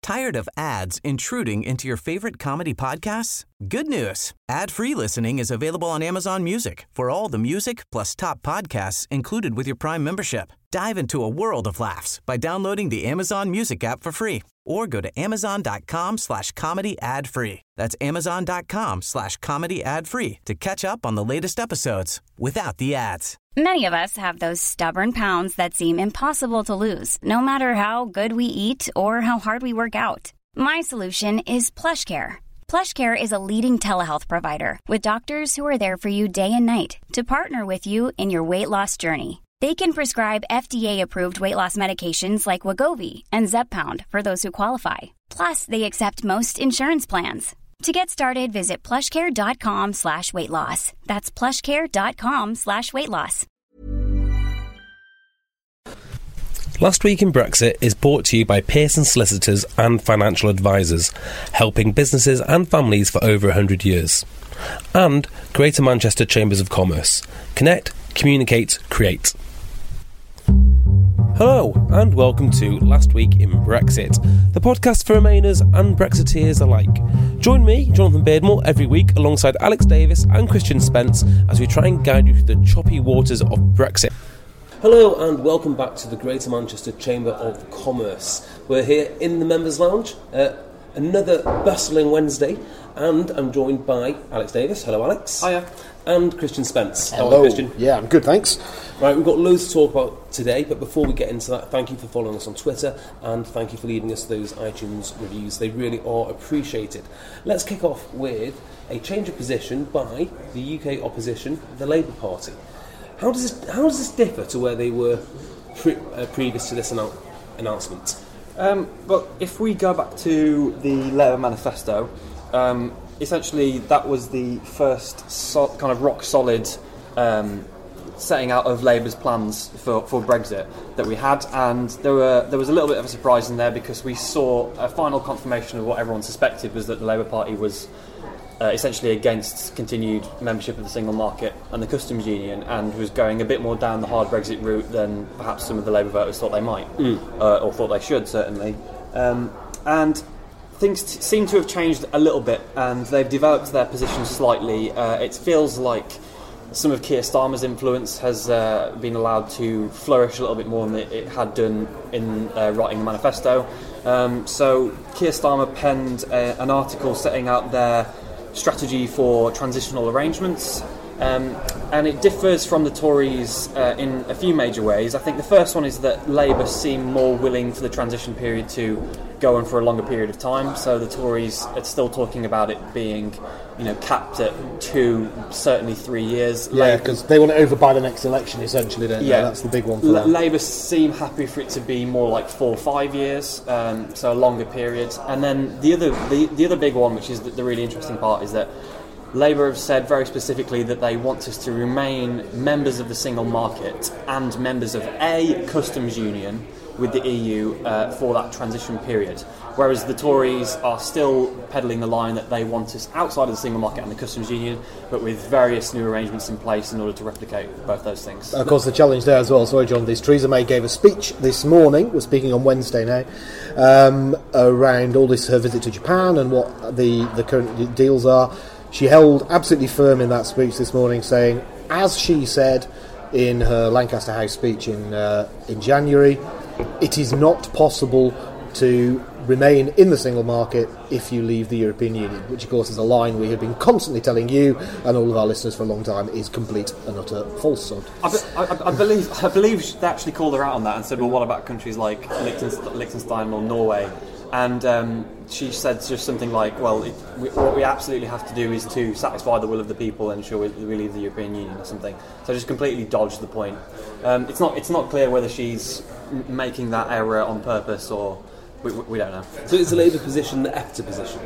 Tired of ads intruding into your favorite comedy podcasts? Good news. Ad-free listening is available on Amazon Music for all the music plus top podcasts included with your Prime membership. Dive into a world of laughs by downloading the Amazon Music app for free or go to amazon.com/comedy ad-free. That's amazon.com/comedy ad-free to catch up on the latest episodes without the ads. Many of us have those stubborn pounds that seem impossible to lose, no matter how good we eat or how hard we work out. My solution is PlushCare. PlushCare is a leading telehealth provider with doctors who are there for you day and night to partner with you in your weight loss journey. They can prescribe FDA-approved weight loss medications like Wegovy and Zepbound for those who qualify. Plus, they accept most insurance plans. To get started, visit plushcare.com/weightloss. That's plushcare.com/weightloss. Last Week in Brexit is brought to you by Pearson Solicitors and Financial Advisors, helping businesses and families for over 100 years. And Greater Manchester Chambers of Commerce. Connect, communicate, create. Hello, and welcome to Last Week in Brexit, the podcast for Remainers and Brexiteers alike. Join me, Jonathan Beardmore, every week alongside Alex Davis and Christian Spence as we try and guide you through the choppy waters of Brexit. Hello, and welcome back to the Greater Manchester Chamber of Commerce. We're here in the Members' Lounge, another bustling Wednesday, and I'm joined by Alex Davis. Hello, Alex. Hiya. And Christian Spence. Hello, Christian. Yeah, I'm good, thanks. Right, we've got loads to talk about today, but before we get into that, thank you for following us on Twitter, and thank you for leaving us those iTunes reviews. They really are appreciated. Let's kick off with a change of position by the UK opposition, the Labour Party. How does this differ to where they were previous to this announcement? Well, if we go back to the Labour manifesto, essentially that was the first kind of rock solid setting out of Labour's plans for Brexit that we had, and there was a little bit of a surprise in there because we saw a final confirmation of what everyone suspected, was that the Labour Party was essentially against continued membership of the single market and the customs union, and was going a bit more down the hard Brexit route than perhaps some of the Labour voters thought they might, or thought they should, certainly. And things seem to have changed a little bit, and they've developed their position slightly. It feels like some of Keir Starmer's influence has been allowed to flourish a little bit more than it had done in writing the manifesto. So Keir Starmer penned an article setting out their strategy for transitional arrangements, and it differs from the Tories in a few major ways. I think the first one is that Labour seem more willing for the transition period to go on for a longer period of time. So the Tories are still talking about it being, capped at 2, certainly 3 years. Yeah, because they want it over by the next election, essentially, don't they? Yeah, that's the big one for them. Labour seem happy for it to be more like 4 or 5 years, so a longer period. And then the other big one, which is the really interesting part, is that Labour have said very specifically that they want us to remain members of the single market and members of a customs union with the EU for that transition period, whereas the Tories are still peddling the line that they want us outside of the single market and the customs union, but with various new arrangements in place in order to replicate both those things. Of course, the challenge there as well, sorry John, is Theresa May gave a speech this morning, we're speaking on Wednesday now, around all this, her visit to Japan and what the current deals are. She held absolutely firm in that speech this morning, saying, as she said in her Lancaster House speech in January, it is not possible to remain in the single market if you leave the European Union, which of course is a line we have been constantly telling you and all of our listeners for a long time is complete and utter falsehood. I believe they actually called her out on that and said, well, what about countries like Liechtenstein or Norway? And she said just something like, well, what we absolutely have to do is to satisfy the will of the people and ensure we leave the European Union or something. So just completely dodged the point. It's not clear whether she's making that error on purpose or we don't know. So is the Labour position the EFTA position?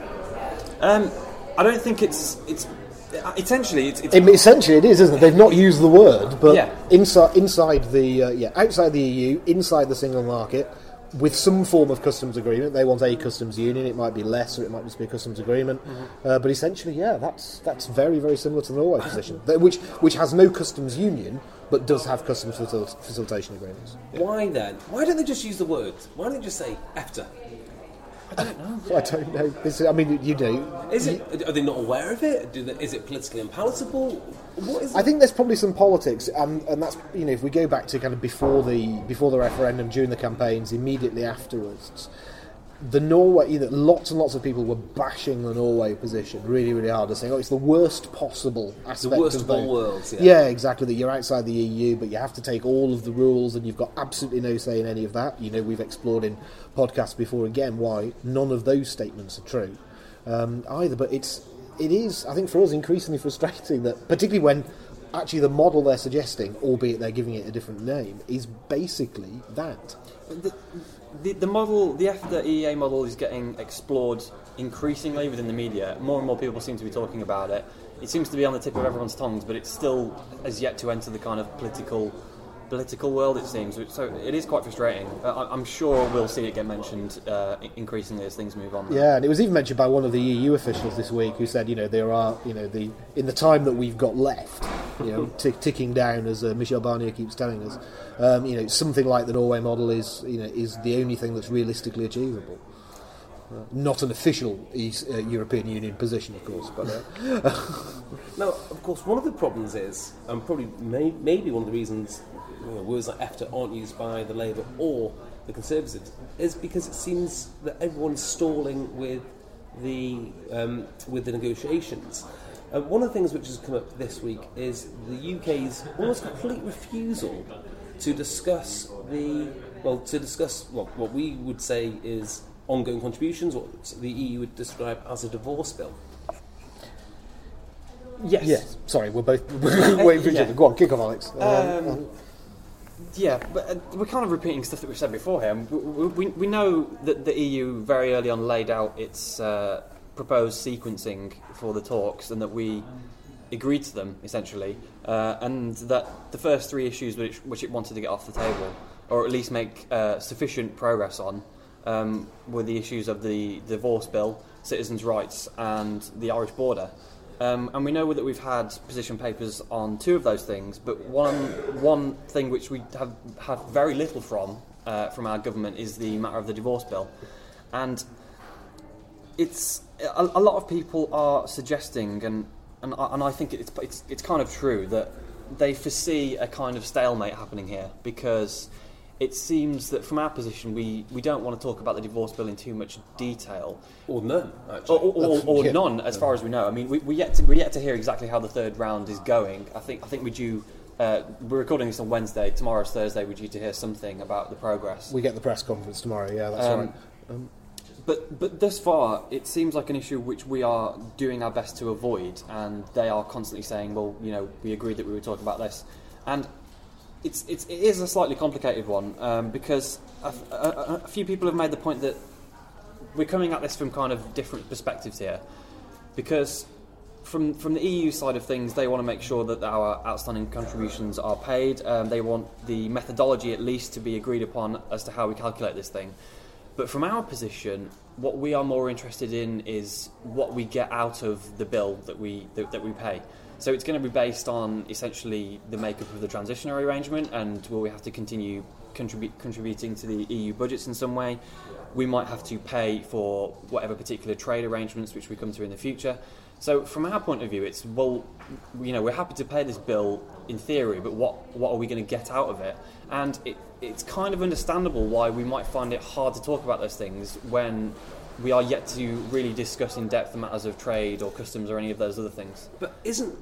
I don't think it's essentially it's essentially it is, isn't it? They've not used the word, but yeah. outside the EU, inside the single market, with some form of customs agreement. They want a customs union. It might be less, or it might just be a customs agreement. But essentially, that's very, very similar to the Norway position, which has no customs union, but does have customs facilitation agreements. Why then? Why don't they just use the word? Why don't they just say EFTA? I don't know. I don't know. I mean, you do. Is it? Are they not aware of it? Is it politically unpalatable? What is it? I think there's probably some politics, and that's, you know, if we go back to kind of before the referendum, during the campaigns, immediately afterwards, lots and lots of people were bashing the Norway position really, really hard, and saying, it's the worst possible aspect. The worst of all worlds. Yeah, exactly. That you're outside the EU, but you have to take all of the rules, and you've got absolutely no say in any of that. You know, we've explored in podcasts before again why none of those statements are true either. But it is, I think, for us increasingly frustrating that, particularly when actually the model they're suggesting, albeit they're giving it a different name, is basically that. The model, the EEA model, is getting explored increasingly within the media. More and more people seem to be talking about it. It seems to be on the tip of everyone's tongues, but it still has yet to enter the kind of political world, it seems. So it is quite frustrating. I'm sure we'll see it get mentioned increasingly as things move on. Yeah, and it was even mentioned by one of the EU officials this week, who said, there are, in the time that we've got left, ticking down, as Michel Barnier keeps telling us, something like the Norway model is the only thing that's realistically achievable. Not an official European Union position, of course, but now, of course, one of the problems is, and probably maybe one of the reasons words like EFTA aren't used by the Labour or the Conservatives, is because it seems that everyone's stalling with the negotiations. One of the things which has come up this week is the UK's almost complete refusal to discuss what we would say is ongoing contributions, what the EU would describe as a divorce bill. Yes. Sorry, we're both waiting for each other. Go on, kick off, Alex. Yeah, but we're kind of repeating stuff that we've said before here. We know that the EU very early on laid out its proposed sequencing for the talks, and that we agreed to them, essentially, and that the first three issues which it wanted to get off the table, or at least make sufficient progress on, were the issues of the divorce bill, citizens' rights, and the Irish border. And we know that we've had position papers on two of those things, but one thing which we have had very little from our government is the matter of the divorce bill. And it's a lot of people are suggesting, and I think it's kind of true, that they foresee a kind of stalemate happening here, because it seems that from our position we don't want to talk about the divorce bill in too much detail. Or none, actually. Or none, as far as we know. I mean, we're yet to hear exactly how the third round is going. I think we're due. We're recording this on Wednesday. Tomorrow's Thursday. We're due to hear something about the progress. We get the press conference tomorrow. Yeah, that's right. But thus far, it seems like an issue which we are doing our best to avoid, and they are constantly saying, "Well, we agreed that we would talk about this," and it is a slightly complicated one, because a few people have made the point that we're coming at this from kind of different perspectives here, because from the EU side of things, they want to make sure that our outstanding contributions are paid. They want the methodology at least to be agreed upon as to how we calculate this thing. But from our position, what we are more interested in is what we get out of the bill that we pay. So it's going to be based on essentially the makeup of the transitionary arrangement, and will we have to continue contributing to the EU budgets in some way? We might have to pay for whatever particular trade arrangements which we come to in the future. So from our point of view, it's, we're happy to pay this bill in theory, but what are we going to get out of it? And it's kind of understandable why we might find it hard to talk about those things when we are yet to really discuss in depth the matters of trade or customs or any of those other things. But isn't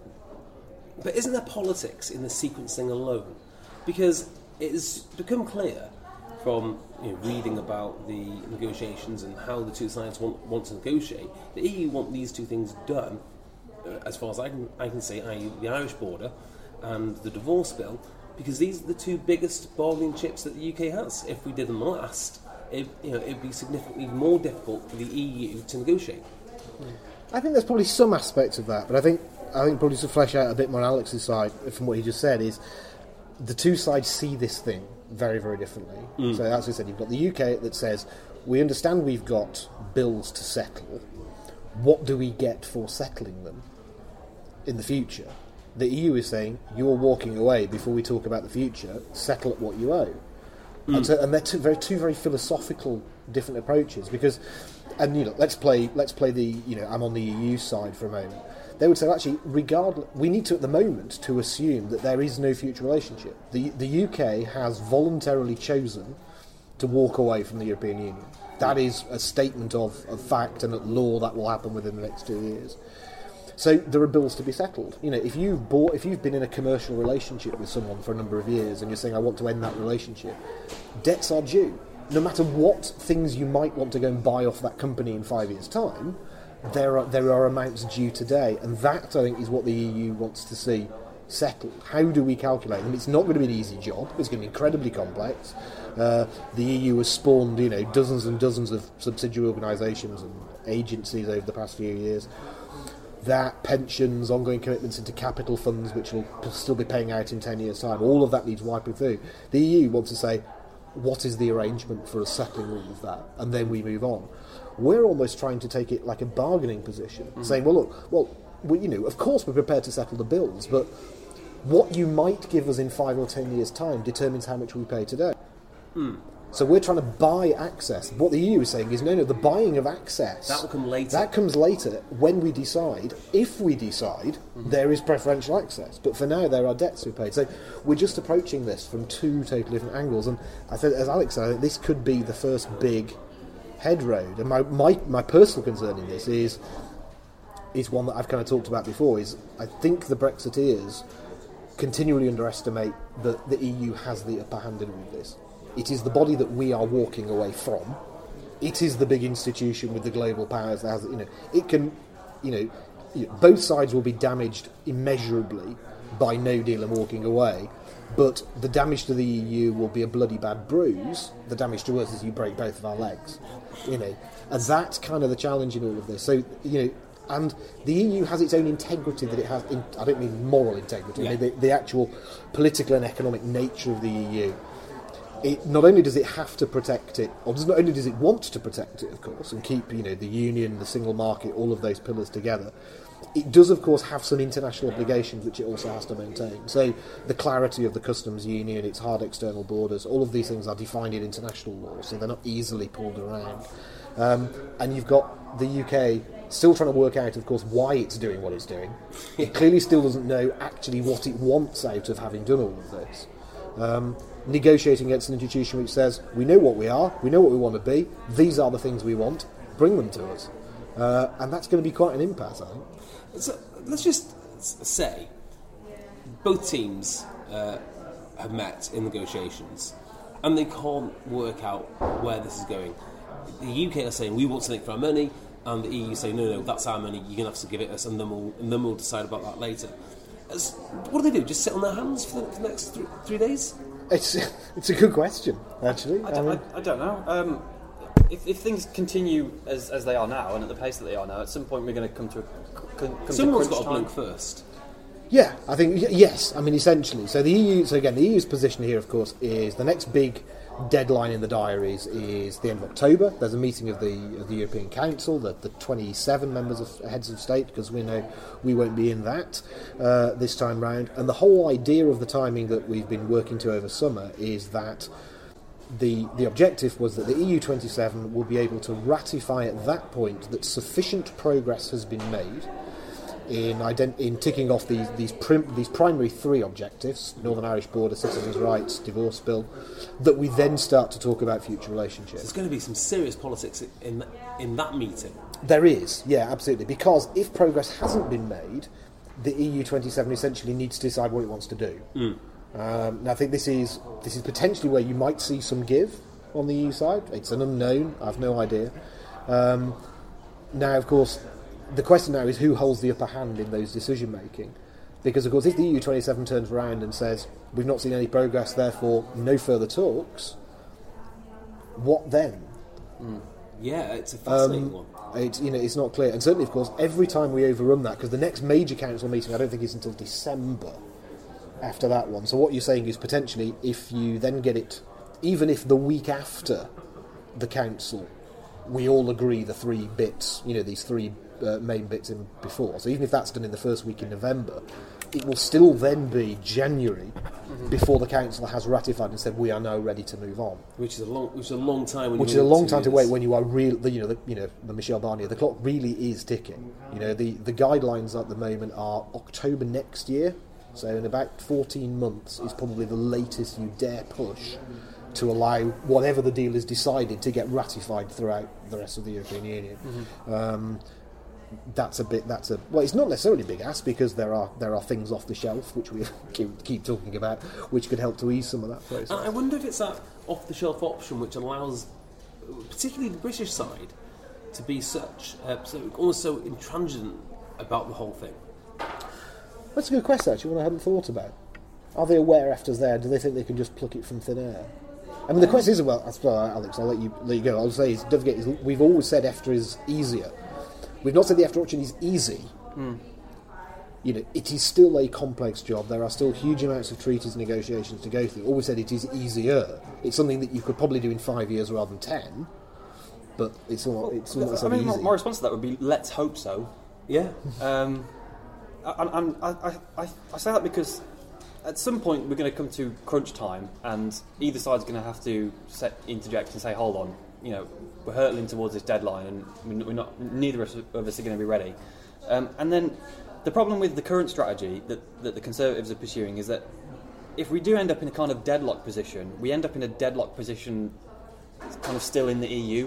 there politics in the sequencing alone? Because it has become clear from reading about the negotiations and how the two sides want to negotiate, the EU want these two things done, as far as I can say, i.e. the Irish border and the divorce bill, because these are the two biggest bargaining chips that the UK has. If we did them last, it'd be significantly more difficult for the EU to negotiate. I think there's probably some aspects of that, but I think probably to flesh out a bit more on Alex's side from what he just said is the two sides see this thing very, very differently. So as we said, you've got the UK that says, we understand we've got bills to settle. What do we get for settling them in the future? The EU is saying, you're walking away before we talk about the future, settle at what you owe. And they're two very philosophical different approaches. Because, and let's play the I'm on the EU side for a moment. They would say, actually, regardless, we need to, at the moment, to assume that there is no future relationship. The UK has voluntarily chosen to walk away from the European Union. That is a statement of fact and at law that will happen within the next 2 years. So there are bills to be settled. If you've been in a commercial relationship with someone for a number of years and you're saying, I want to end that relationship, debts are due. No matter what things you might want to go and buy off that company in 5 years' time, there are amounts due today, and that, I think, is what the EU wants to see settled. How do we calculate them? It's not going to be an easy job. It's going to be incredibly complex. The EU has spawned, dozens and dozens of subsidiary organisations and agencies over the past few years. That, pensions, ongoing commitments into capital funds, which will still be paying out in 10 years' time, all of that needs wiping through. The EU wants to say, what is the arrangement for us settling all of that? And then we move on. We're almost trying to take it like a bargaining position, saying, of course we're prepared to settle the bills, but what you might give us in 5 or 10 years' time determines how much we pay today. So we're trying to buy access. What the EU is saying is, no, the buying of access... That will come later. That comes later when we decide, if we decide, there is preferential access. But for now, there are debts to be paid. So we're just approaching this from two totally different angles. And I think, as Alex said, I think this could be the first big head road. And my personal concern in this is one that I've kind of talked about before, is I think the Brexiteers continually underestimate that the EU has the upper hand in all of this. It is the body that we are walking away from. It is the big institution with the global powers that has, it can, both sides will be damaged immeasurably by no deal and walking away, but the damage to the EU will be a bloody bad bruise. The damage to us is you break both of our legs, and that's kind of the challenge in all of this. So, and the EU has its own integrity that it has, I don't mean moral integrity, the actual political and economic nature of the EU. Not only does it have to protect it, or not only does it want to protect it, of course, and keep the union, the single market, all of those pillars together, it does, of course, have some international obligations which it also has to maintain. So the clarity of the customs union, its hard external borders, all of these things are defined in international law, so they're not easily pulled around. And you've got the UK still trying to work out, of course, why it's doing what it's doing. It clearly still doesn't know actually what it wants out of having done all of this. Negotiating against an institution which says, we know what we are, we know what we want to be, these are the things we want, bring them to us. And that's going to be quite an impasse, I think. So let's just say both teams have met in negotiations and they can't work out where this is going. The UK are saying, we want something for our money, and the EU say, no, that's our money, you're going to have to give it us, and then we'll decide about that later. What do they do? Just sit on their hands for the next 3 days? It's a good question, actually. I don't know. If things continue as they are now and at the pace that they are now, at some point we're going to come to someone's got to blink first. Yeah, I think yes. I mean, essentially. So the EU. So again, the EU's position here, of course, is the next big deadline in the diaries is the end of October. There's a meeting of the European Council, the 27 members of heads of state, because we know we won't be in that this time round. And the whole idea of the timing that we've been working to over summer is that the objective was that the EU 27 will be able to ratify at that point that sufficient progress has been made in ticking off these primary three objectives: Northern Irish border, citizens' rights, divorce bill, that we then start to talk about future relationships. So there's going to be some serious politics in that meeting. There is, yeah, absolutely. Because if progress hasn't been made, the EU 27 essentially needs to decide what it wants to do. Now, I think this is potentially where you might see some give on the EU side. It's an unknown. I have no idea. Now, of course, the question now is who holds the upper hand in those decision making, because of course if the EU 27 turns around and says we've not seen any progress, therefore no further talks, what then? Yeah, it's a fascinating one. It's not clear, and certainly of course every time we overrun that, because the next major council meeting I don't think is until December after that one. So what you're saying is potentially if you then get it, even if the week after the council we all agree the three bits, these three main bits in before. So even if that's done in the first week in November, it will still then be January before the council has ratified and said we are now ready to move on. Which is a long time. Which is a long time to wait when you are real. The Michel Barnier. The clock really is ticking. The guidelines at the moment are October next year. So in about 14 months is probably the latest you dare push to allow whatever the deal is decided to get ratified throughout the rest of the European Union. Well, it's not necessarily a big ask because there are things off the shelf which we keep talking about which could help to ease some of that process. I wonder if it's that off the shelf option which allows particularly the British side to be almost so intransigent about the whole thing. That's a good question, actually, one I hadn't thought about. Are they aware EFTA's there? Do they think they can just pluck it from thin air? I mean, the question is, Alex, I'll let you go. I'll say, don't forget, we've always said EFTA is easier. We've not said the EFTA option is easy. It is still a complex job. There are still huge amounts of treaties and negotiations to go through. Always said it is easier. It's something that you could probably do in 5 years rather than 10. But it's not so easy. My response to that would be, let's hope so. Yeah. I say that because at some point we're going to come to crunch time, and either side's going to have to interject and say, "Hold on, we're hurtling towards this deadline, and we're not. Neither of us are going to be ready." And then the problem with the current strategy that the Conservatives are pursuing is that if we do end up in a kind of deadlock position, we end up in a deadlock position, kind of still in the EU,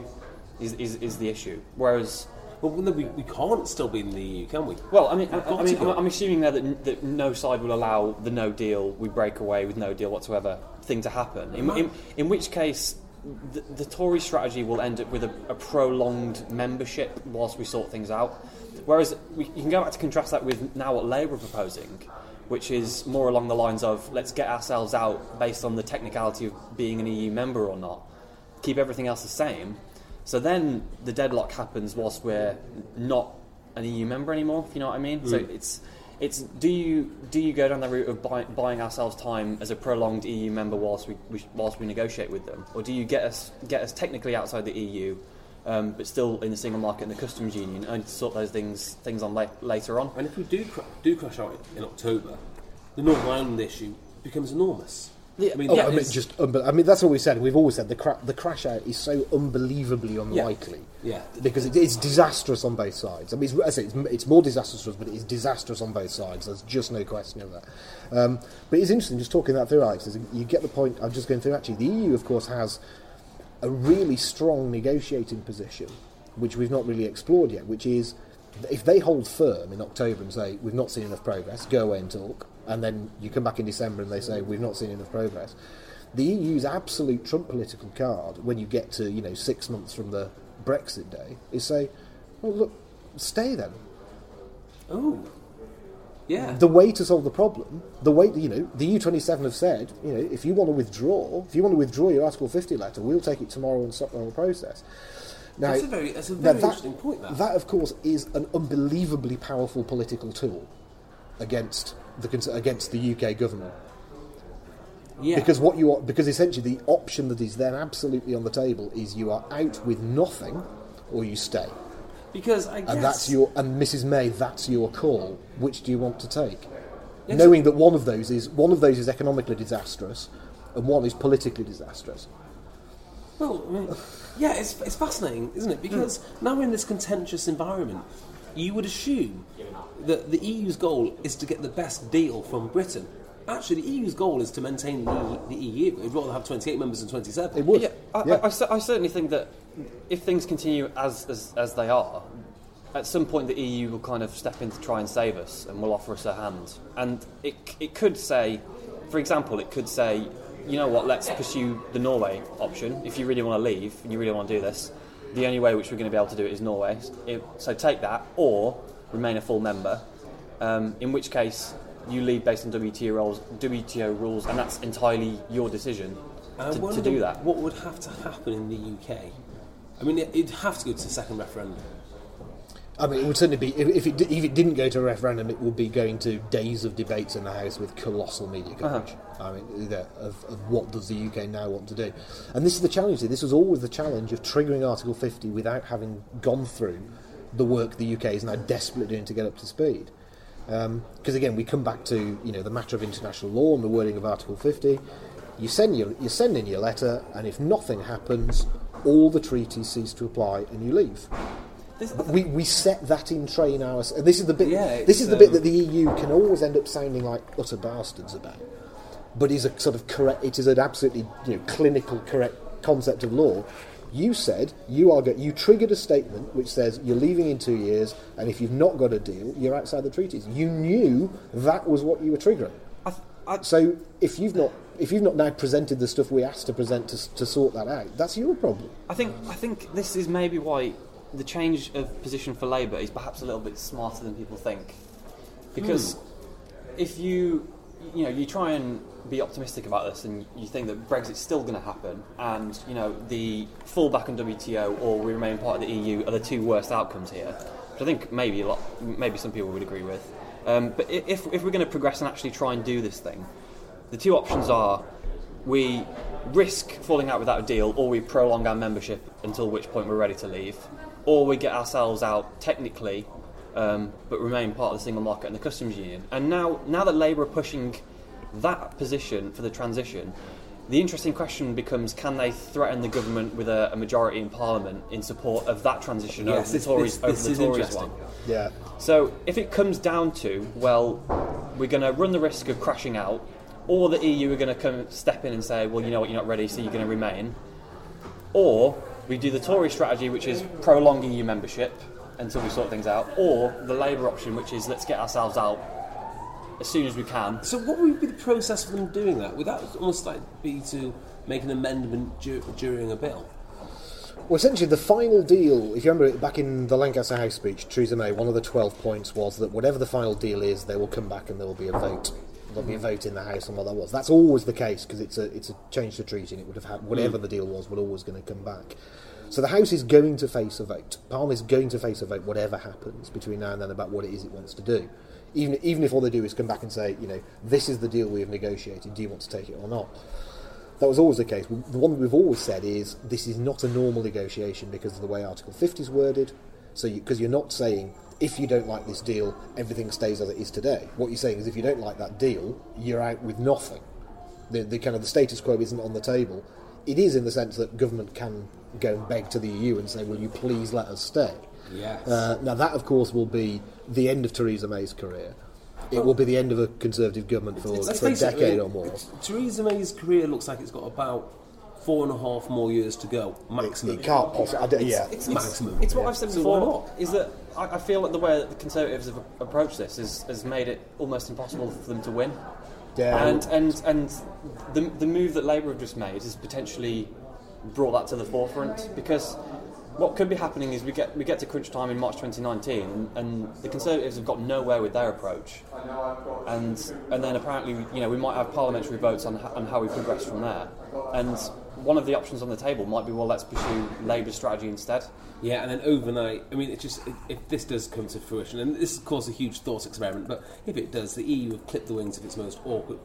is the issue. Whereas. Well, we can't still be in the EU, can we? Well, I'm assuming there that no side will allow the no deal, we break away with no deal whatsoever thing to happen. In which case, the Tory strategy will end up with a prolonged membership whilst we sort things out. Whereas you can go back to contrast that with now what Labour are proposing, which is more along the lines of let's get ourselves out based on the technicality of being an EU member or not, keep everything else the same. So then the deadlock happens whilst we're not an EU member anymore, if you know what I mean. So it's do you go down the route of buying ourselves time as a prolonged EU member whilst we negotiate with them, or do you get us technically outside the EU, but still in the single market and the customs union, and sort those things on later on? And if we do crash out in October, the Northern Ireland issue becomes enormous. Yeah, that's what we said. We've always said the crash out is so unbelievably unlikely. Yeah. Because it's disastrous on both sides. I mean, it's more disastrous for us, but it is disastrous on both sides. There's just no question of that. But it's interesting just talking that through, Alex. You get the point I'm just going through. Actually, the EU, of course, has a really strong negotiating position, which we've not really explored yet. Which is, if they hold firm in October and say we've not seen enough progress, go away and talk. And then you come back in December and they say we've not seen enough progress. The EU's absolute trump political card when you get to 6 months from the Brexit day is say, well, look, stay then. Oh, yeah. The way to solve the problem, the EU27 have said, if you want to withdraw your Article 50 letter, we'll take it tomorrow and stop the whole process. Now, that's a very interesting point. That, of course, is an unbelievably powerful political tool against the UK government. Yeah. Because essentially the option that is then absolutely on the table is you are out with nothing or you stay. Because I guess and Mrs May, that's your call. Which do you want to take? Yes. Knowing that one of those is economically disastrous and one is politically disastrous. Well, I mean, yeah, it's fascinating, isn't it? Because now we're in this contentious environment, you would assume that the EU's goal is to get the best deal from Britain. Actually, the EU's goal is to maintain the EU. We'd rather have 28 members than 27. It would. Yeah, I certainly think that if things continue as they are, at some point the EU will kind of step in to try and save us and will offer us a hand. And it could say, for example, you know what, let's pursue the Norway option. If you really want to leave and you really want to do this, the only way which we're going to be able to do it is Norway. So take that, or remain a full member, in which case you leave based on WTO rules, and that's entirely your decision to do that. What would have to happen in the UK? I mean, it'd have to go to the second referendum. I mean, it would certainly be, if it didn't go to a referendum, it would be going to days of debates in the House with colossal media coverage. I mean, of what does the UK now want to do. And this is the challenge. This was always the challenge of triggering Article 50 without having gone through the work the UK is now desperately doing to get up to speed. Because again, we come back to the matter of international law and the wording of Article 50. You send in your letter, and if nothing happens, all the treaties cease to apply, and you leave. We set that in train ours. And this is the bit. This is the bit that the EU can always end up sounding like utter bastards about. But is a sort of correct. It is an absolutely clinical correct concept of law. You said you triggered a statement which says you're leaving in 2 years, and if you've not got a deal, you're outside the treaties. You knew that was what you were triggering. So if you've not now presented the stuff we asked to present to sort that out, that's your problem. I think this is maybe why the change of position for Labour is perhaps a little bit smarter than people think, because if you try and be optimistic about this and you think that Brexit's still going to happen and the fallback on WTO or we remain part of the EU are the two worst outcomes here, which I think maybe some people would agree with. But if we're going to progress and actually try and do this thing, the two options are we risk falling out without a deal, or we prolong our membership until which point we're ready to leave, or we get ourselves out technically but remain part of the single market and the customs union. And now that Labour are pushing that position for the transition, the interesting question becomes, can they threaten the government with a majority in Parliament in support of that transition over the Tories one? Yeah. So if it comes down to, well, we're going to run the risk of crashing out, or the EU are going to step in and say, well, you know what, you're not ready, so you're going to remain, or we do the Tory strategy, which is prolong EU membership until we sort things out, or the Labour option, which is let's get ourselves out as soon as we can. So what would be the process for them doing that? Would that almost be to make an amendment during a bill? Well, essentially, the final deal, if you remember back in the Lancaster House speech, Theresa May, one of the 12 points was that whatever the final deal is, they will come back and there will be a vote. There'll be a vote in the House on what that was. That's always the case, because it's a change to treaty, and it would have had, whatever the deal was always going to come back. So the House is going to face a vote. Parliament is going to face a vote, whatever happens between now and then, about what it is it wants to do. Even if all they do is come back and say, this is the deal we have negotiated, do you want to take it or not? That was always the case. The one we've always said is, this is not a normal negotiation because of the way Article 50 is worded. So because you're not saying, if you don't like this deal, everything stays as it is today. What you're saying is, if you don't like that deal, you're out with nothing. The kind of the status quo isn't on the table. It is in the sense that government can go and beg to the EU and say, will you please let us stay? Yes. Now that, of course, will be the end of Theresa May's career. It will be the end of a Conservative government for a decade or more. Theresa May's career looks like it's got about 4.5 more years to go, maximum. It can't possibly. It's maximum. It's what I've said before, is that I feel that the way that the Conservatives have approached this has made it almost impossible for them to win. Yeah. And the move that Labour have just made has potentially brought that to the forefront, because what could be happening is we get to crunch time in March 2019, and the Conservatives have got nowhere with their approach, and then apparently we might have parliamentary votes on how we progress from there, and one of the options on the table might be, well, let's pursue Labour's strategy instead. Yeah, and then overnight, I mean, if this does come to fruition, and this is, of course, a huge thought experiment, but if it does, the EU have clipped the wings of its most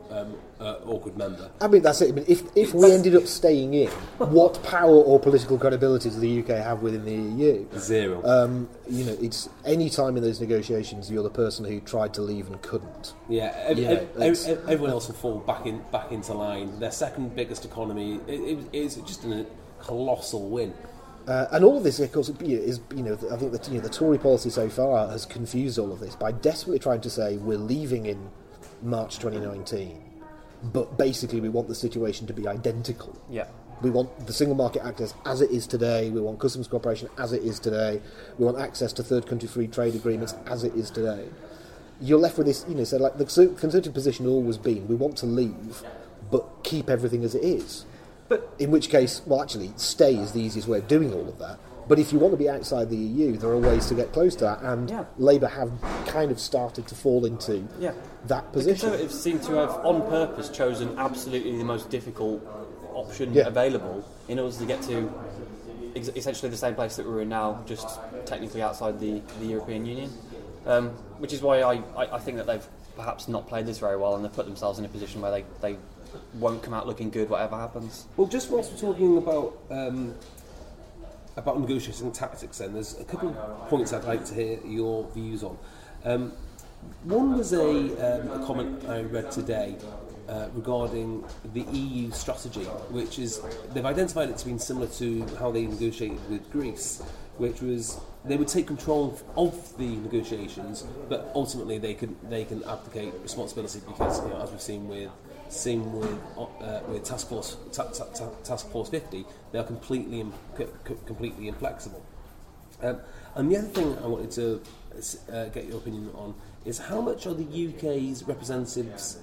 awkward member. I mean, that's it. I mean, if we ended up staying in, what power or political credibility does the UK have within the EU? Zero. It's any time in those negotiations, you're the person who tried to leave and couldn't. Yeah, everyone else will fall back into line. Their second biggest economy is just a colossal win. And all of this, of course, I think that the Tory policy so far has confused all of this by desperately trying to say we're leaving in March 2019, but basically we want the situation to be identical. Yeah. We want the single market access as it is today. We want customs cooperation as it is today. We want access to third country free trade agreements as it is today. You're left with this, so like the Conservative position has always been, we want to leave, but keep everything as it is. But in which case, well, actually, stay is the easiest way of doing all of that. But if you want to be outside the EU, there are ways to get close to that, and Labour have kind of started to fall into that position. The Conservatives seem to have, on purpose, chosen absolutely the most difficult option available in order to get to essentially the same place that we're in now, just technically outside the European Union. Which is why I think that they've perhaps not played this very well, and they've put themselves in a position where they won't come out looking good whatever happens. Well, just whilst we're talking about negotiating tactics, then there's a couple of points I'd like to hear your views on. One was a comment I read today regarding the EU strategy, which is they've identified it to be similar to how they negotiated with Greece, which was they would take control of the negotiations, but ultimately they can abdicate responsibility because, as we've seen with Task Force 50, they are completely inflexible. And the other thing I wanted to get your opinion on is how much are the UK's representatives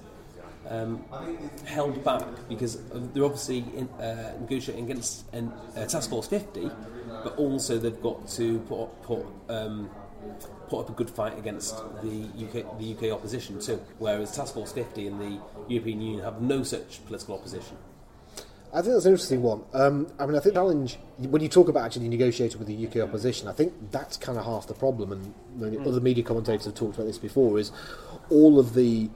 held back, because they're obviously negotiating against Task Force 50, but also they've got to put up a good fight against the UK opposition too, whereas Task Force 50 and the European Union have no such political opposition. I think that's an interesting one. I think the challenge, when you talk about actually negotiating with the UK opposition, I think that's kind of half the problem, and other media commentators have talked about this before, is all of the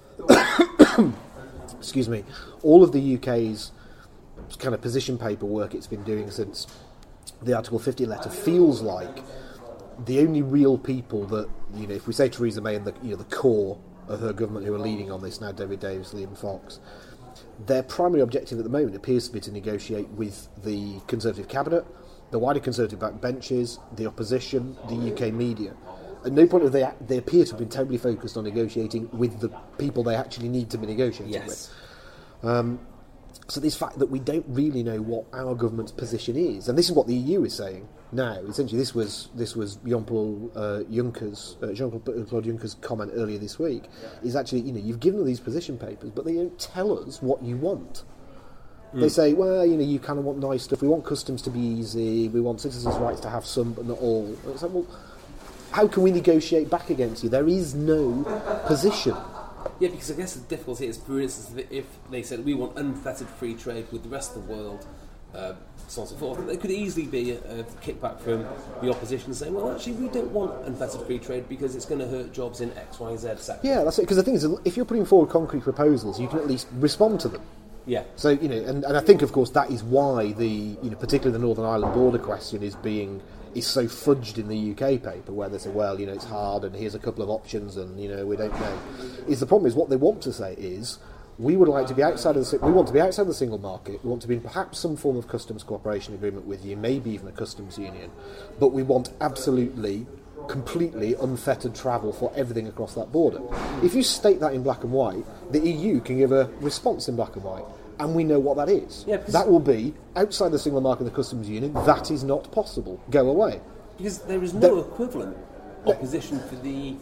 excuse me, all of the UK's kind of position paper work it's been doing since the Article 50 letter feels like the only real people that, if we say Theresa May and the core of her government who are leading on this now, David Davis, Liam Fox, their primary objective at the moment appears to be to negotiate with the Conservative cabinet, the wider Conservative backbenches, the opposition, the UK media. At no point have they appear to have been totally focused on negotiating with the people they actually need to be negotiating with. So this fact that we don't really know what our government's position is, and this is what the EU is saying now. Essentially, this was Jean-Claude Juncker's comment earlier this week. Is actually, you've given them these position papers, but they don't tell us what you want. They say, well, you kind of want nice stuff. We want customs to be easy. We want citizens' rights to have some, but not all. And it's like, well, how can we negotiate back against you? There is no position. Yeah, because I guess the difficulty is, for instance, if they said we want unfettered free trade with the rest of the world, so on and so forth, there could easily be a kickback from the opposition saying, well, actually, we don't want unfettered free trade because it's going to hurt jobs in X, Y, Z sector. Yeah, that's it. Because the thing is, if you're putting forward concrete proposals, you can at least respond to them. Yeah. So, and I think, of course, that is why particularly the Northern Ireland border question is so fudged in the UK paper, where they say, well, it's hard, and here's a couple of options, and we don't know. The problem is what they want to say is we would like to be outside of we want to be outside the single market. We want to be in perhaps some form of customs cooperation agreement with you, maybe even a customs union, but we want absolutely, completely unfettered travel for everything across that border. If you state that in black and white, the EU can give a response in black and white. And we know what that is. Yeah, that will be outside the single market of the customs union. That is not possible. Go away. Because there is no equivalent opposition for the.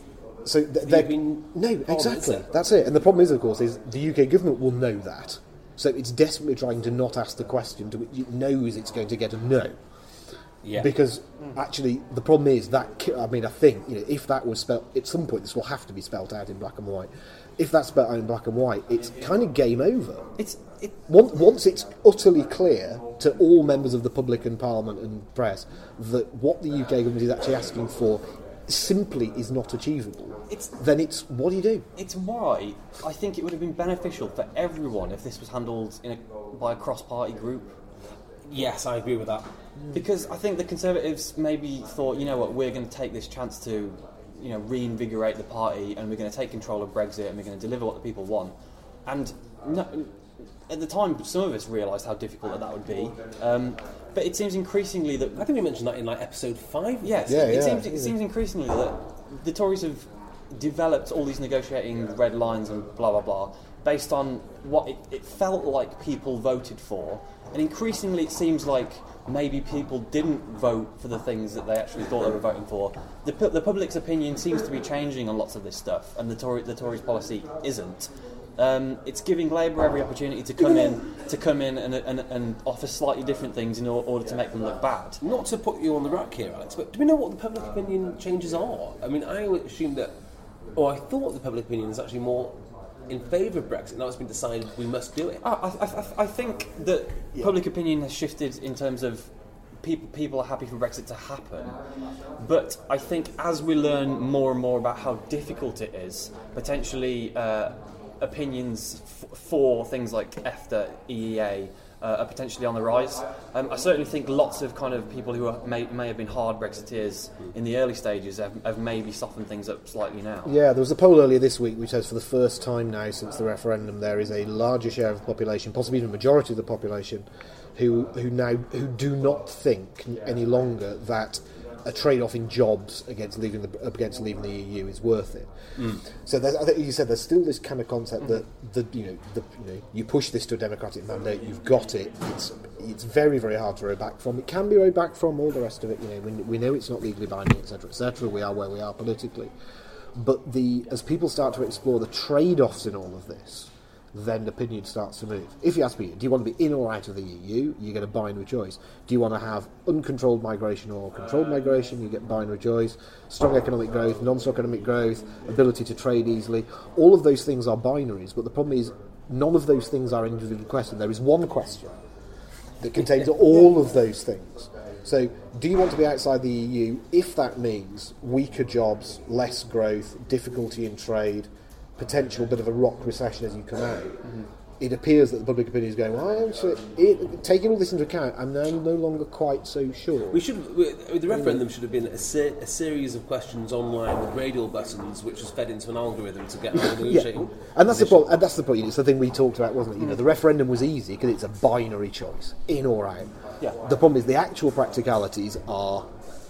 No, exactly. That's it. And the problem is, of course, is the UK government will know that. So it's desperately trying to not ask the question to which it knows it's going to get a no. Yeah. Because actually, the problem is that I think if that was spelled at some point, this will have to be spelled out in black and white. If that's spelled out in black and white, it's kind of game over. Once it's utterly clear to all members of the public and Parliament and press that what the UK government is actually asking for simply is not achievable, then what do you do? It's why I think it would have been beneficial for everyone if this was handled by a cross-party group. Yes, I agree with that. Because I think the Conservatives maybe thought, we're going to take this chance to, reinvigorate the party, and we're going to take control of Brexit, and we're going to deliver what the people want. And at the time, some of us realised how difficult that would be. But it seems increasingly that... I think we mentioned that in episode 5. Yes, it seems increasingly that the Tories have developed all these negotiating red lines and blah, blah, blah, based on what it felt like people voted for. And increasingly it seems like maybe people didn't vote for the things that they actually thought they were voting for. The public's opinion seems to be changing on lots of this stuff, and the Tories' policy isn't. It's giving Labour every opportunity to come in and offer slightly different things in order to make them look bad. Not to put you on the rack here, Alex, but do we know what the public opinion changes are? I assume that, I thought the public opinion is actually more in favour of Brexit. Now it's been decided we must do it. I think that public opinion has shifted in terms of people are happy for Brexit to happen, but I think as we learn more and more about how difficult it is, potentially opinions for things like EFTA, EEA are potentially on the rise. I certainly think lots of kind of people who may have been hard Brexiteers in the early stages have maybe softened things up slightly now. Yeah, there was a poll earlier this week which says for the first time now since the referendum there is a larger share of the population, possibly even a majority of the population, who do not think any longer that a trade-off in jobs against leaving the EU is worth it. So I think you said there's still this kind of concept that you push this to a democratic mandate, you've got it. It's very, very hard to row back from. It can be rowed back from, all the rest of it. We know it's not legally binding, etc., etc. We are where we are politically, but as people start to explore the trade-offs in all of this, then opinion starts to move. If you ask me, do you want to be in or out of the EU? You get a binary choice. Do you want to have uncontrolled migration or controlled migration? You get binary choice. Strong economic growth, non-strong economic growth, ability to trade easily. All of those things are binaries, but the problem is none of those things are individual questions. There is one question that contains all of those things. So, do you want to be outside the EU if that means weaker jobs, less growth, difficulty in trade, potential bit of a rock recession as you come out? It appears that the public opinion is going, well, actually, taking all this into account, I'm now no longer quite so sure. The referendum should have been a series of questions online with radial buttons, which was fed into an algorithm to get our negotiating. Yeah. And that's the point. And that's the point. It's the thing we talked about, wasn't it? The referendum was easy because it's a binary choice, in or out. Yeah. The problem is the actual practicalities are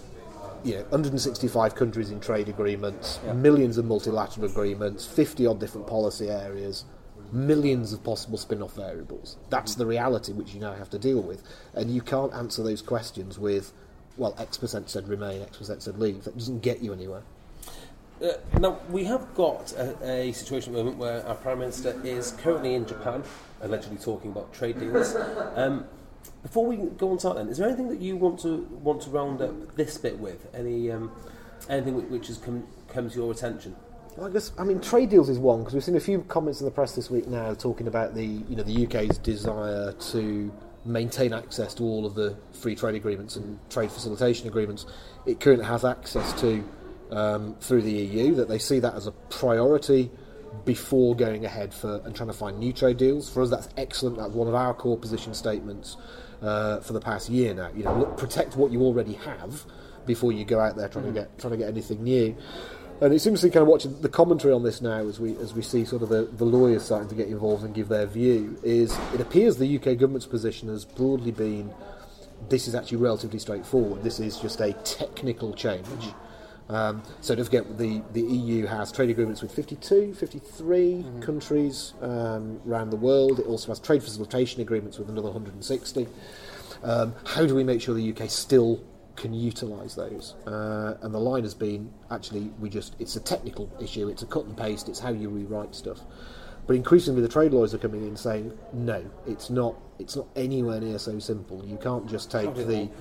165 countries in trade agreements, millions of multilateral agreements, 50-odd different policy areas, millions of possible spin-off variables. That's the reality which you now have to deal with. And you can't answer those questions with, well, X% said remain, X% said leave. That doesn't get you anywhere. Now, we have got a situation at the moment where our Prime Minister is currently in Japan, allegedly talking about trade deals. Before we go on to that, then, is there anything that you want to round up this bit with? Anything which has come to your attention? Well, trade deals is one, because we've seen a few comments in the press this week now talking about the UK's desire to maintain access to all of the free trade agreements and trade facilitation agreements it currently has access to through the EU. That they see that as a priority before going ahead and trying to find new trade deals. For us, that's excellent. That's one of our core position statements for the past year now. Protect what you already have before you go out there trying to get anything new. And it's interesting kind of watching the commentary on this now as we see sort of the lawyers starting to get involved and give their view. Is it appears the UK government's position has broadly been, this is actually relatively straightforward. This is just a technical change. So don't forget, the EU has trade agreements with 53 countries around the world. It also has trade facilitation agreements with another 160. How do we make sure the UK still can utilise those? And the line has been, actually, it's a technical issue, it's a cut and paste, it's how you rewrite stuff. But increasingly the trade lawyers are coming in saying, no, it's not anywhere near so simple. You can't just take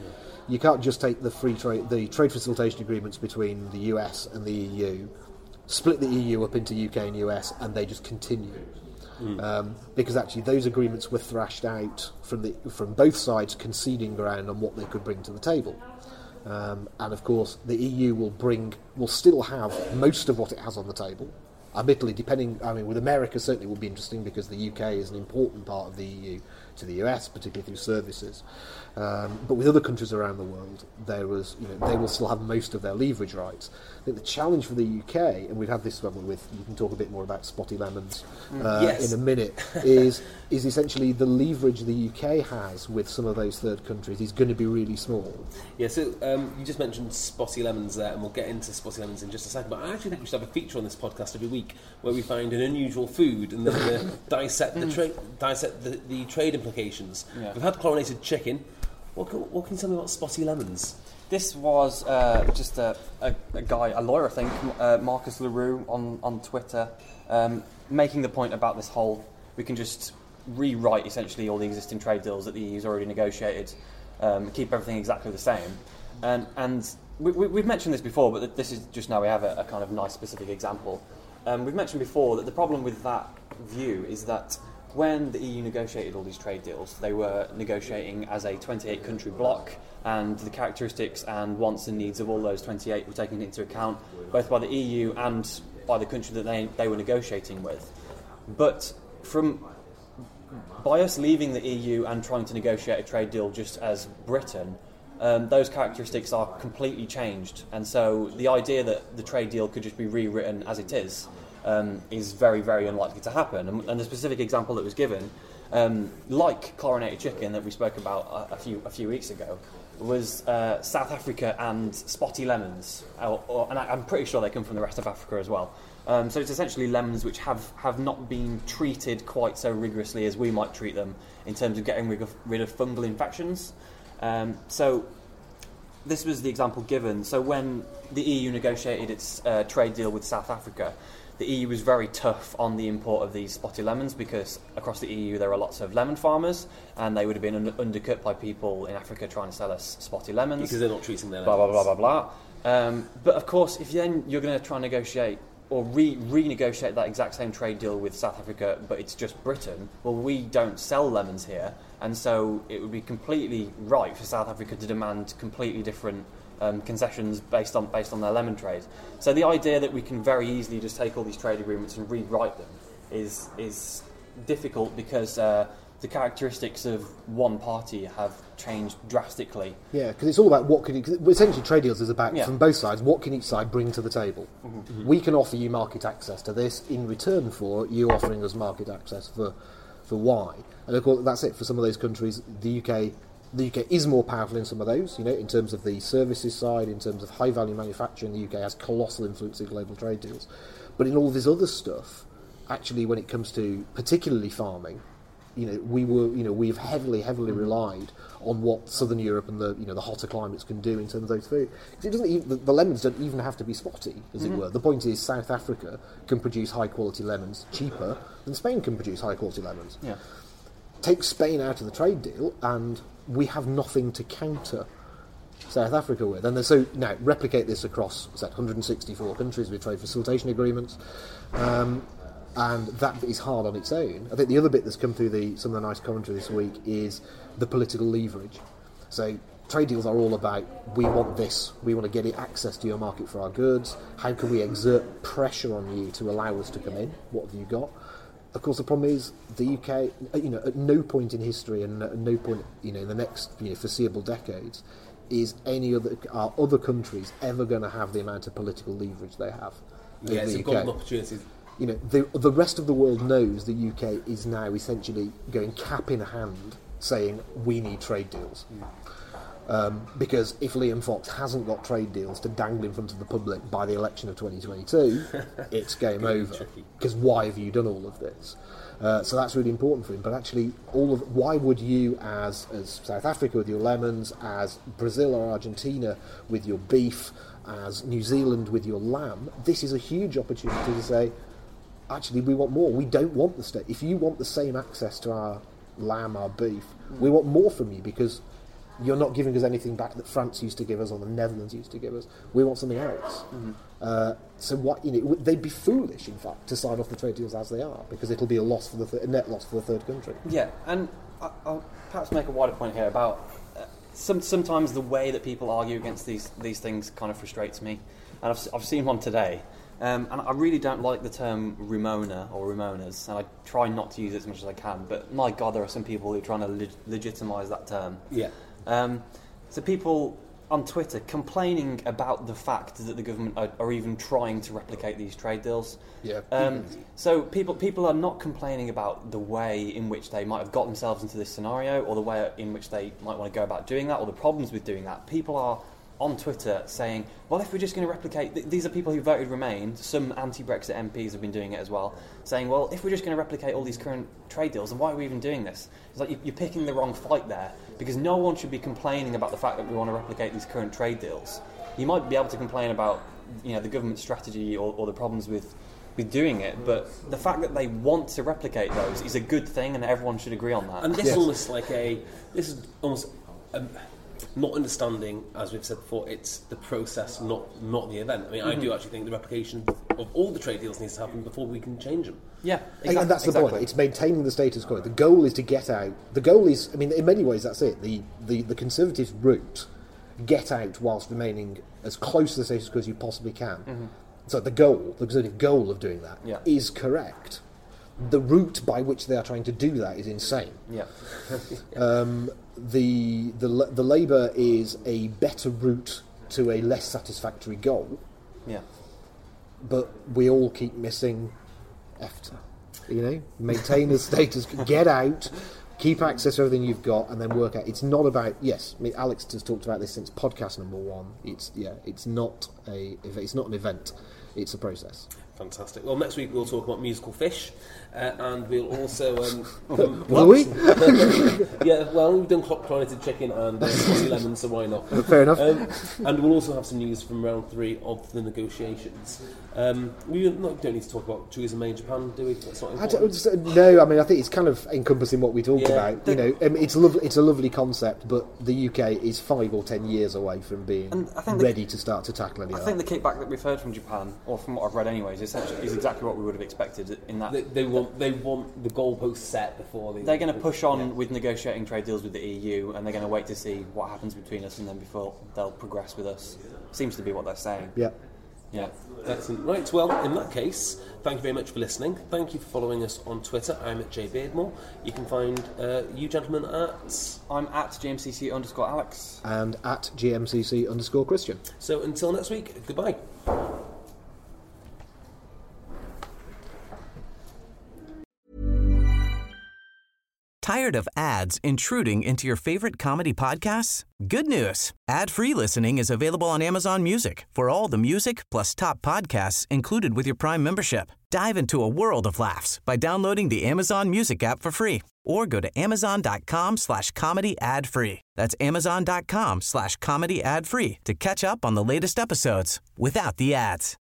the trade facilitation agreements between the US and the EU, split the EU up into UK and US, and they just continue. Because actually those agreements were thrashed out from both sides conceding ground on what they could bring to the table. And of course the EU will still have most of what it has on the table. Admittedly, with America certainly will be interesting because the UK is an important part of the EU to the US, particularly through services. But with other countries around the world, they will still have most of their leverage rights. I think the challenge for the UK, and we've had this one with, you can talk a bit more about spotty lemons in a minute, is essentially the leverage the UK has with some of those third countries is going to be really small. Yeah, so you just mentioned spotty lemons there, and we'll get into spotty lemons in just a second, but I actually think we should have a feature on this podcast every week where we find an unusual food and then dissect the trade implications. Yeah. We've had chlorinated chicken. What can you tell me about spotty lemons? This was just a guy, a lawyer, I think, Marcus LaRue on Twitter, making the point about this whole, we can just rewrite essentially all the existing trade deals that the EU's already negotiated, keep everything exactly the same. And we've mentioned this before, but this is just now we have a kind of nice specific example. We've mentioned before that the problem with that view is that when the EU negotiated all these trade deals, they were negotiating as a 28-country bloc, and the characteristics and wants and needs of all those 28 were taken into account, both by the EU and by the country that they were negotiating with. But from by us leaving the EU and trying to negotiate a trade deal just as Britain, those characteristics are completely changed. And so the idea that the trade deal could just be rewritten as it is very, very unlikely to happen. And the specific example that was given, like chlorinated chicken that we spoke about a few weeks ago, was South Africa and spotty lemons. And I'm pretty sure they come from the rest of Africa as well. So it's essentially lemons which have not been treated quite so rigorously as we might treat them in terms of getting rid of fungal infections. So this was the example given. So when the EU negotiated its trade deal with South Africa, the EU was very tough on the import of these spotty lemons because across the EU there are lots of lemon farmers and they would have been undercut by people in Africa trying to sell us spotty lemons. Because they're not treating their blah, lemons. blah, blah, blah, blah. But of course, if then you're going to try and negotiate or renegotiate that exact same trade deal with South Africa, but it's just Britain, well, we don't sell lemons here, and so it would be completely right for South Africa to demand completely different concessions based on their lemon trade. So the idea that we can very easily just take all these trade agreements and rewrite them is difficult because the characteristics of one party have changed drastically. Yeah, because it's all about essentially trade deals is about, from both sides, what can each side bring to the table. Mm-hmm. We can offer you market access to this in return for you offering us market access for Y. And of course, that's it for some of those countries. The UK is more powerful in some of those, in terms of the services side, in terms of high-value manufacturing. The UK has colossal influence in global trade deals. But in all this other stuff, actually, when it comes to particularly farming, we've heavily relied on what Southern Europe and the hotter climates can do in terms of those food. It doesn't even, the lemons don't even have to be spotty, as it were. The point is, South Africa can produce high-quality lemons cheaper than Spain can produce high-quality lemons. Yeah. Take Spain out of the trade deal, and we have nothing to counter South Africa with. And so now replicate this across 164 countries with trade facilitation agreements. And that is hard on its own. I think the other bit that's come through some of the nice commentary this week is the political leverage. So trade deals are all about, we want this, we want to get access to your market for our goods, how can we exert pressure on you to allow us to come in, what have you got? Of course, the problem is the UK, at no point in history and at no point, in the next foreseeable decades, is are other countries ever going to have the amount of political leverage they have. Yeah, it's a golden opportunity. The rest of the world knows the UK is now essentially going cap in hand, saying we need trade deals. Because if Liam Fox hasn't got trade deals to dangle in front of the public by the election of 2022, it's game over. Because why have you done all of this? So that's really important for him. But actually, why would you, as South Africa with your lemons, as Brazil or Argentina with your beef, as New Zealand with your lamb, this is a huge opportunity to say, actually, we want more. We don't want the state. If you want the same access to our lamb, our beef, we want more from you because you're not giving us anything back that France used to give us or the Netherlands used to give us. We want something else. So what they'd be foolish, in fact, to sign off the trade deals as they are because it'll be a loss for a net loss for the third country. Yeah, and I'll perhaps make a wider point here about sometimes the way that people argue against these things kind of frustrates me, and I've seen one today. And I really don't like the term Rumona or Rumonas, and I try not to use it as much as I can, but my God, there are some people who are trying to legitimise that term. Yeah. So people on Twitter complaining about the fact that the government are even trying to replicate these trade deals. Yeah. So people are not complaining about the way in which they might have got themselves into this scenario, or the way in which they might want to go about doing that, or the problems with doing that. People are on Twitter saying, well, if we're just going to replicate... These are people who voted Remain. Some anti-Brexit MPs have been doing it as well, saying, well, if we're just going to replicate all these current trade deals, then why are we even doing this? It's like you're picking the wrong fight there, because no one should be complaining about the fact that we want to replicate these current trade deals. You might be able to complain about the government strategy or the problems with doing it, but the fact that they want to replicate those is a good thing, and everyone should agree on that. And this is almost like not understanding, as we've said before, it's the process, not the event. I mean, I do actually think the replication of all the trade deals needs to happen before we can change them. Yeah, exactly. And that's the point. It's maintaining the status quo. The goal is to get out. The goal is, I mean, in many ways, that's it. The Conservatives' route, get out whilst remaining as close to the status quo as you possibly can. So the Conservative goal of doing that is correct. the route by which they are trying to do that is insane. Yeah. The Labour is a better route to a less satisfactory goal. Yeah. But we all keep missing EFTA. Maintain the status, get out, keep access to everything you've got, and then work out. It's not about, yes, I mean, Alex has talked about this since podcast number 1. It's not an event, it's a process. Fantastic. Well, next week we'll talk about musical fish, and we'll also... Will we? Yeah, well, we've done clock-clonated chicken and spicy lemon, so why not? Fair enough. And we'll also have some news from round 3 of the negotiations. We don't need to talk about Theresa May in Japan, do we? That's not important. No, I mean, I think it's kind of encompassing what we talked about. It's a lovely concept, but the UK is 5 or 10 years away from being ready to start to tackle any of that. I think the kickback that we've heard from Japan, or from what I've read anyways, is exactly what we would have expected in that. They want the goalposts set before they're going to push on with negotiating trade deals with the EU, and they're going to wait to see what happens between us, and then before they'll progress with us. Seems to be what they're saying. Yeah. Yeah, excellent. Right, well, in that case, thank you very much for listening. Thank you for following us on Twitter. I'm at jbeardmore. You can find you gentlemen at... I'm at GMCC_Alex. And at GMCC_Christian. So until next week, goodbye. Tired of ads intruding into your favorite comedy podcasts? Good news. Ad-free listening is available on Amazon Music for all the music plus top podcasts included with your Prime membership. Dive into a world of laughs by downloading the Amazon Music app for free or go to amazon.com/comedy ad-free. That's amazon.com/comedy ad-free to catch up on the latest episodes without the ads.